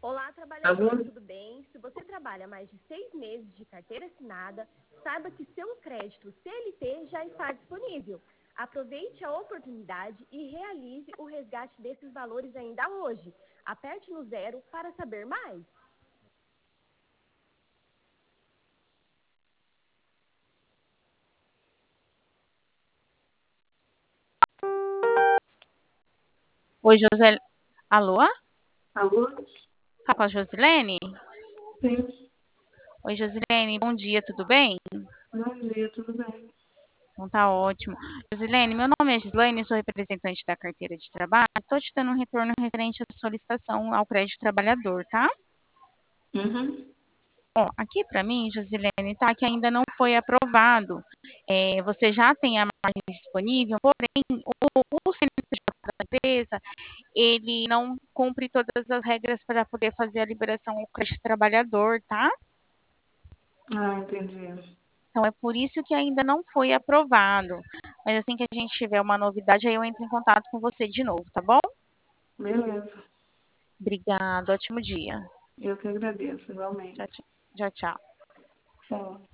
Olá, Alô? trabalhador, tudo bem? Se você trabalha mais de 6 meses de carteira assinada, saiba que seu crédito CLT já está disponível. Aproveite a oportunidade e realize o resgate desses valores ainda hoje. Aperte no 0 para saber mais. Oi, José. Alô? Alô? Fala com a Josilene? Sim. Oi, Josilene, bom dia, tudo bem? Bom dia, tudo bem? Então tá ótimo. Josilene, meu nome é Gislaine, sou representante da carteira de trabalho. Estou te dando um retorno referente à solicitação ao crédito trabalhador, tá? Uhum. Ó, aqui para mim, Josilene, tá que ainda não foi aprovado. Você já tem a margem disponível, porém, o CNPJ da empresa, ele não cumpre todas as regras para poder fazer a liberação ao crédito trabalhador, tá? Ah, entendi. Então, é por isso que ainda não foi aprovado. Mas assim que a gente tiver uma novidade, aí eu entro em contato com você de novo, tá bom? Beleza. Obrigada, ótimo dia. Eu que agradeço, Tchau, igualmente. tchau. Tchau, tchau. Tchau.